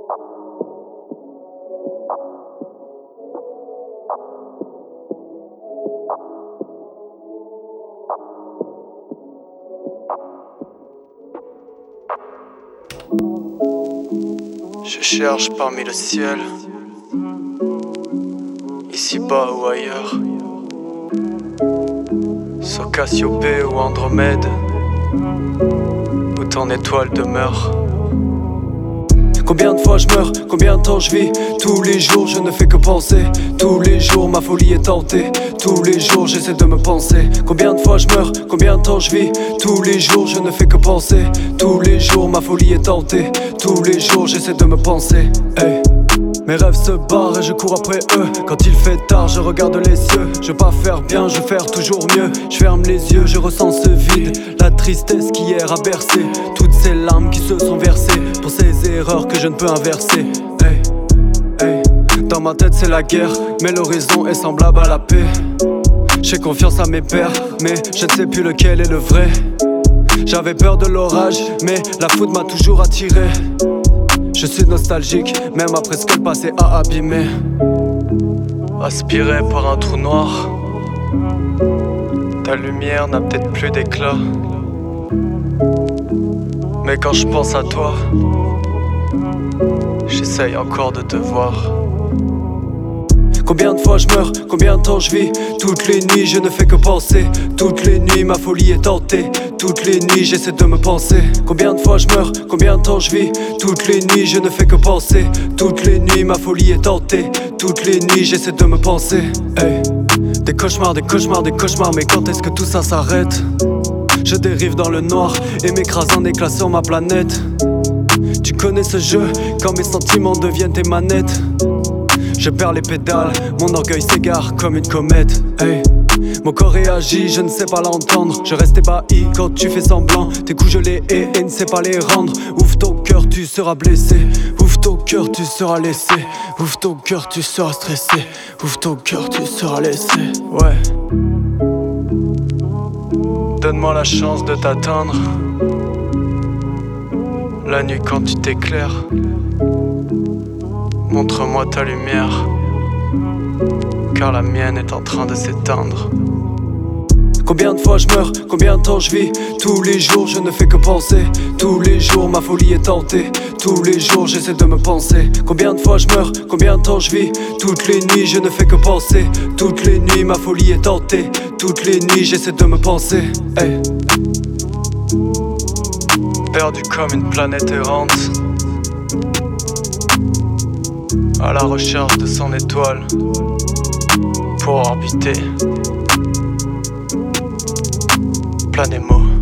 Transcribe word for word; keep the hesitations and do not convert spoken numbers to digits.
Je cherche parmi le ciel, ici-bas ou ailleurs, sur Cassiopée ou Andromède, où ton étoile demeure. Combien de fois je meurs, combien de temps je vis. Tous les jours je ne fais que penser. Tous les jours ma folie est tentée. Tous les jours j'essaie de me penser. Combien de fois je meurs, combien de temps je vis. Tous les jours je ne fais que penser. Tous les jours ma folie est tentée. Tous les jours j'essaie de me penser. Hey. Mes rêves se barrent et je cours après eux. Quand il fait tard, je regarde les cieux. Je veux pas faire bien, je veux faire toujours mieux. Je ferme les yeux, je ressens ce vide. La tristesse qui hier a bercé toutes ces larmes qui se sont versées pour ces erreurs que je ne peux inverser. Hey, hey. Dans ma tête c'est la guerre, mais l'horizon est semblable à la paix. J'ai confiance à mes pères, mais je ne sais plus lequel est le vrai. J'avais peur de l'orage, mais la foudre m'a toujours attiré. Je suis nostalgique, même après ce que le passé a abîmé. Aspiré par un trou noir, ta lumière n'a peut-être plus d'éclat. Mais quand je pense à toi, j'essaye encore de te voir. Combien de fois je meurs, combien de temps je vis. Toutes les nuits je ne fais que penser. Toutes les nuits ma folie est tentée. Toutes les nuits j'essaie de me penser. Combien de fois je meurs, combien de temps je vis. Toutes les nuits je ne fais que penser. Toutes les nuits ma folie est tentée. Toutes les nuits j'essaie de me penser. Hey. Des cauchemars, des cauchemars, des cauchemars. Mais quand est-ce que tout ça s'arrête? Je dérive dans le noir et m'écrase en éclats sur ma planète. Tu connais ce jeu, quand mes sentiments deviennent tes manettes. Je perds les pédales, mon orgueil s'égare comme une comète. Hey. Mon corps réagit, je ne sais pas l'entendre. Je reste ébahi quand tu fais semblant. Tes coups je les hais et ne sais pas les rendre. Ouvre ton cœur, tu seras blessé. Ouvre ton cœur, tu seras laissé. Ouvre ton cœur, tu seras stressé. Ouvre ton cœur, tu seras laissé. Ouais. Donne-moi la chance de t'atteindre. La nuit quand tu t'éclaires. Montre-moi ta lumière, car la mienne est en train de s'éteindre. Combien de fois je meurs, combien de temps je vis. Tous les jours je ne fais que penser. Tous les jours ma folie est tentée. Tous les jours j'essaie de me penser. Combien de fois je meurs, combien de temps je vis. Toutes les nuits je ne fais que penser. Toutes les nuits ma folie est tentée. Toutes les nuits j'essaie de me penser. Hey. Perdu comme une planète errante, à la recherche de son étoile pour orbiter. Plein d'émots.